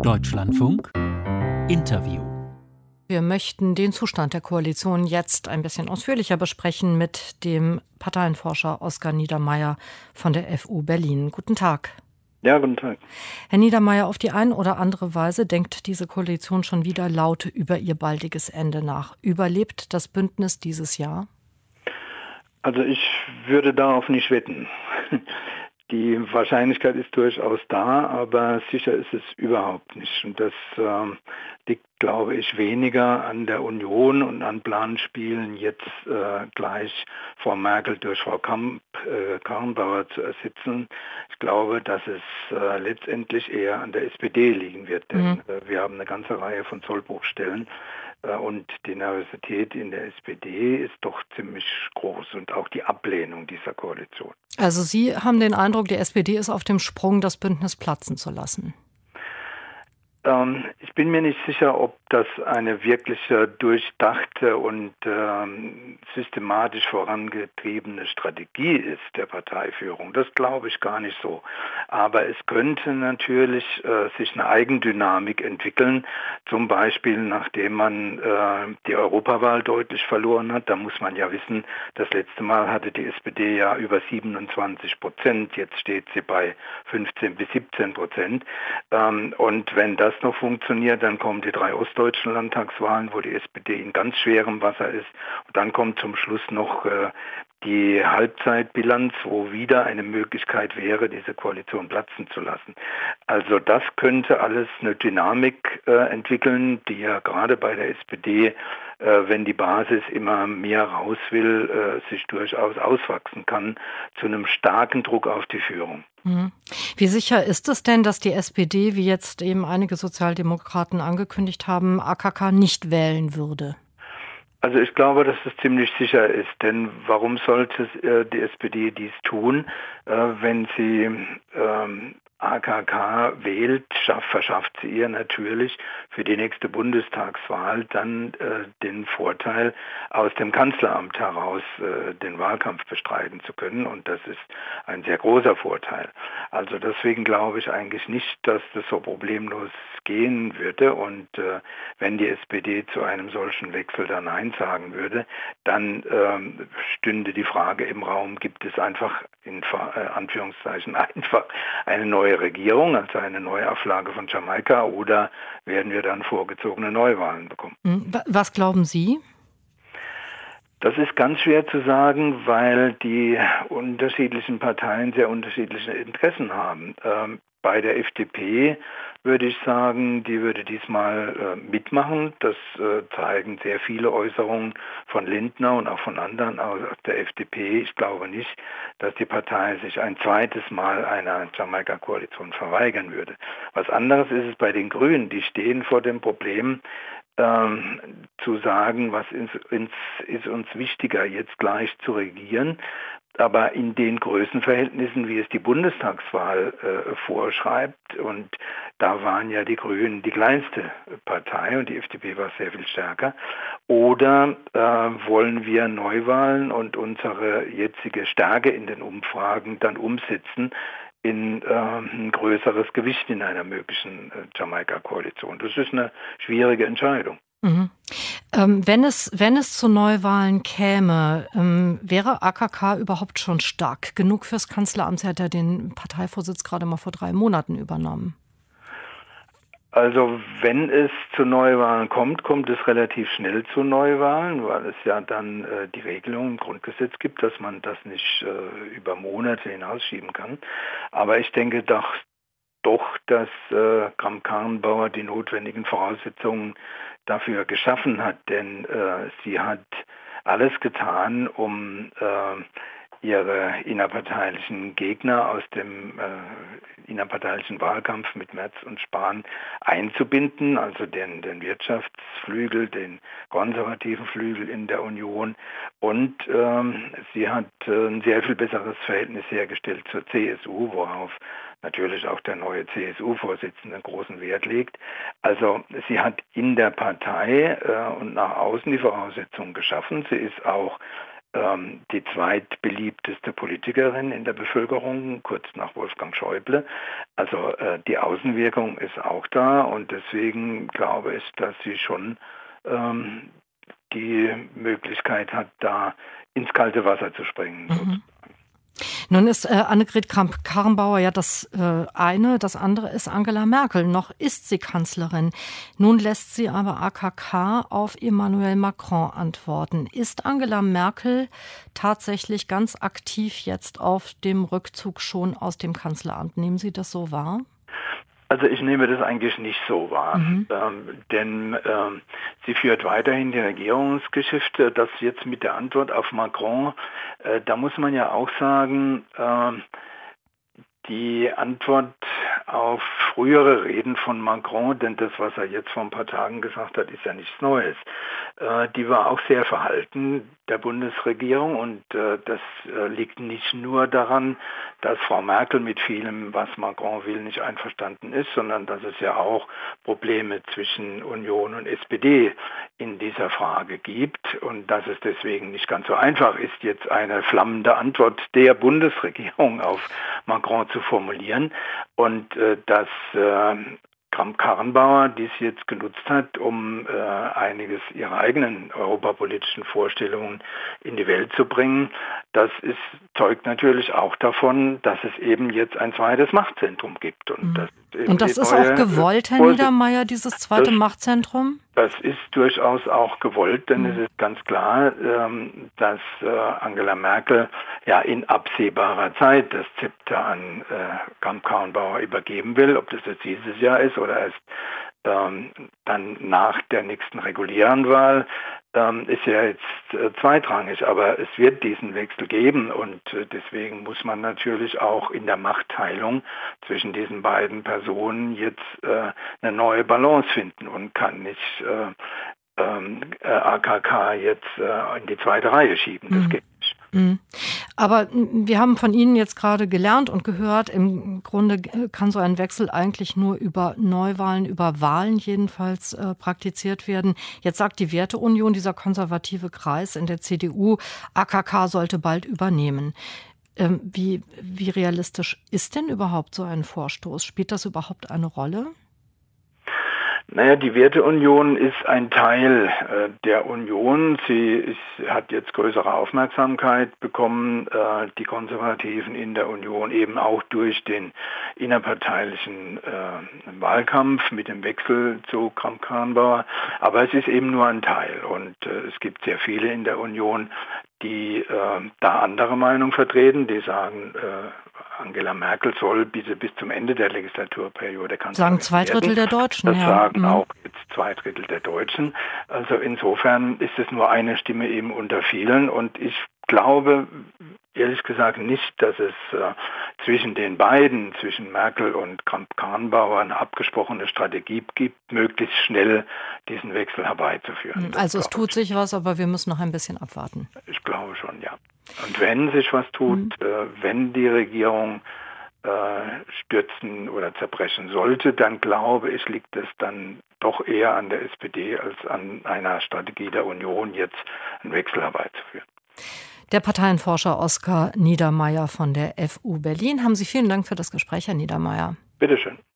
Deutschlandfunk Interview. Wir möchten den Zustand der Koalition jetzt ein bisschen ausführlicher besprechen mit dem Parteienforscher Oskar Niedermeyer von der FU Berlin. Guten Tag. Ja, guten Tag. Herr Niedermeyer, auf die eine oder andere Weise denkt diese Koalition schon wieder laut über ihr baldiges Ende nach. Überlebt das Bündnis dieses Jahr? Also ich würde darauf nicht wetten. Die Wahrscheinlichkeit ist durchaus da, aber sicher ist es überhaupt nicht. Und das liegt, glaube ich, weniger an der Union und an Planspielen, jetzt gleich Frau Merkel durch Frau Karrenbauer zu ersetzen. Ich glaube, dass es letztendlich eher an der SPD liegen wird, denn wir haben eine ganze Reihe von Sollbruchstellen. Und die Nervosität in der SPD ist doch ziemlich groß und auch die Ablehnung dieser Koalition. Also Sie haben den Eindruck, die SPD ist auf dem Sprung, das Bündnis platzen zu lassen? Ich bin mir nicht sicher, ob das eine wirkliche durchdachte und systematisch vorangetriebene Strategie ist der Parteiführung. Das glaube ich gar nicht so. Aber es könnte natürlich sich eine Eigendynamik entwickeln, zum Beispiel nachdem man die Europawahl deutlich verloren hat. Da muss man ja wissen, das letzte Mal hatte die SPD ja über 27%, jetzt steht sie bei 15-17%. Und wenn das noch funktioniert, dann kommen die 3 ostdeutschen Landtagswahlen, wo die SPD in ganz schwerem Wasser ist. Und dann kommt zum Schluss noch die Halbzeitbilanz, wo wieder eine Möglichkeit wäre, diese Koalition platzen zu lassen. Also das könnte alles eine Dynamik entwickeln, die ja gerade bei der SPD, wenn die Basis immer mehr raus will, sich durchaus auswachsen kann zu einem starken Druck auf die Führung. Wie sicher ist es denn, dass die SPD, wie jetzt eben einige Sozialdemokraten angekündigt haben, AKK nicht wählen würde? Also ich glaube, dass es ziemlich sicher ist, denn warum sollte die SPD dies tun, wenn sie AKK wählt, verschafft sie ihr natürlich für die nächste Bundestagswahl dann den Vorteil, aus dem Kanzleramt heraus den Wahlkampf bestreiten zu können. Und das ist ein sehr großer Vorteil. Also deswegen glaube ich eigentlich nicht, dass das so problemlos gehen würde. Und wenn die SPD zu einem solchen Wechsel dann Nein sagen würde, dann stünde die Frage im Raum, gibt es einfach in Anführungszeichen einfach eine neue Regierung, also eine Neuauflage von Jamaika, oder werden wir dann vorgezogene Neuwahlen bekommen? Was glauben Sie? Das ist ganz schwer zu sagen, weil die unterschiedlichen Parteien sehr unterschiedliche Interessen haben. Bei der FDP würde ich sagen, die würde diesmal mitmachen. Das zeigen sehr viele Äußerungen von Lindner und auch von anderen aus der FDP. Ich glaube nicht, dass die Partei sich ein zweites Mal einer Jamaika-Koalition verweigern würde. Was anderes ist es bei den Grünen. Die stehen vor dem Problem, zu sagen, was ist uns wichtiger, jetzt gleich zu regieren, aber in den Größenverhältnissen, wie es die Bundestagswahl vorschreibt. Und da waren ja die Grünen die kleinste Partei und die FDP war sehr viel stärker. Oder wollen wir Neuwahlen und unsere jetzige Stärke in den Umfragen dann umsetzen in ein größeres Gewicht in einer möglichen Jamaika-Koalition. Das ist eine schwierige Entscheidung. Wenn es zu Neuwahlen käme, wäre AKK überhaupt schon stark genug fürs Kanzleramt? Sie hat ja den Parteivorsitz gerade mal vor 3 Monaten übernommen. Also wenn es zu Neuwahlen kommt, kommt es relativ schnell zu Neuwahlen, weil es ja dann die Regelung im Grundgesetz gibt, dass man das nicht über Monate hinausschieben kann. Aber ich denke doch, dass Kramp-Karrenbauer die notwendigen Voraussetzungen dafür geschaffen hat, denn sie hat alles getan, um ihre innerparteilichen Gegner aus dem innerparteilichen Wahlkampf mit Merz und Spahn einzubinden, also den Wirtschaftsflügel, den konservativen Flügel in der Union. Und sie hat ein sehr viel besseres Verhältnis hergestellt zur CSU, worauf natürlich auch der neue CSU-Vorsitzende großen Wert legt. Also sie hat in der Partei und nach außen die Voraussetzungen geschaffen. Sie ist auch die zweitbeliebteste Politikerin in der Bevölkerung, kurz nach Wolfgang Schäuble. Also die Außenwirkung ist auch da und deswegen glaube ich, dass sie schon die Möglichkeit hat, da ins kalte Wasser zu springen. Mhm. Nun ist Annegret Kramp-Karrenbauer ja das eine, das andere ist Angela Merkel. Noch ist sie Kanzlerin. Nun lässt sie aber AKK auf Emmanuel Macron antworten. Ist Angela Merkel tatsächlich ganz aktiv jetzt auf dem Rückzug schon aus dem Kanzleramt? Nehmen Sie das so wahr? Also ich nehme das eigentlich nicht so wahr, denn sie führt weiterhin die Regierungsgeschäfte. Das jetzt mit der Antwort auf Macron, da muss man ja auch sagen, die Antwort auf frühere Reden von Macron, denn das, was er jetzt vor ein paar Tagen gesagt hat, ist ja nichts Neues, die war auch sehr verhalten der Bundesregierung und das liegt nicht nur daran, dass Frau Merkel mit vielem, was Macron will, nicht einverstanden ist, sondern dass es ja auch Probleme zwischen Union und SPD in dieser Frage gibt und dass es deswegen nicht ganz so einfach ist, jetzt eine flammende Antwort der Bundesregierung auf Macron zu formulieren und dass Kramp-Karrenbauer dies jetzt genutzt hat, um einiges ihrer eigenen europapolitischen Vorstellungen in die Welt zu bringen. Das zeugt natürlich auch davon, dass es eben jetzt ein zweites Machtzentrum gibt. Und das ist auch gewollt, Herr Niedermayer, dieses zweite Machtzentrum? Das ist durchaus auch gewollt, denn es ist ganz klar, dass Angela Merkel ja in absehbarer Zeit das Zepter an Kramp-Karrenbauer übergeben will, ob das jetzt dieses Jahr ist oder erst dann nach der nächsten regulären Wahl, ist ja jetzt zweitrangig, aber es wird diesen Wechsel geben und deswegen muss man natürlich auch in der Machtteilung zwischen diesen beiden Personen jetzt eine neue Balance finden und kann nicht AKK jetzt in die zweite Reihe schieben. Das geht nicht. Aber wir haben von Ihnen jetzt gerade gelernt und gehört, im Grunde kann so ein Wechsel eigentlich nur über Neuwahlen, über Wahlen jedenfalls praktiziert werden. Jetzt sagt die Werteunion, dieser konservative Kreis in der CDU, AKK sollte bald übernehmen. Wie realistisch ist denn überhaupt so ein Vorstoß? Spielt das überhaupt eine Rolle? Naja, die Werteunion ist ein Teil der Union. Sie hat jetzt größere Aufmerksamkeit bekommen, die Konservativen in der Union, eben auch durch den innerparteilichen Wahlkampf mit dem Wechsel zu Kramp-Karrenbauer. Aber es ist eben nur ein Teil und es gibt sehr viele in der Union, die da andere Meinung vertreten, die sagen, Angela Merkel soll bis zum Ende der Legislaturperiode Kanzlerin werden. Sagen 2/3 der Deutschen, das sagen auch jetzt 2/3 der Deutschen. Also insofern ist es nur eine Stimme eben unter vielen und ich glaube ehrlich gesagt nicht, dass es zwischen den beiden, zwischen Merkel und Kramp-Karrenbauer, eine abgesprochene Strategie gibt, möglichst schnell diesen Wechsel herbeizuführen. Also es tut sich was, aber wir müssen noch ein bisschen abwarten. Ich glaube schon, ja. Und wenn sich was tut, wenn die Regierung stürzen oder zerbrechen sollte, dann glaube ich, liegt es dann doch eher an der SPD als an einer Strategie der Union, jetzt einen Wechsel herbeizuführen. Der Parteienforscher Oskar Niedermayer von der FU Berlin. Haben Sie vielen Dank für das Gespräch, Herr Niedermayer. Bitteschön.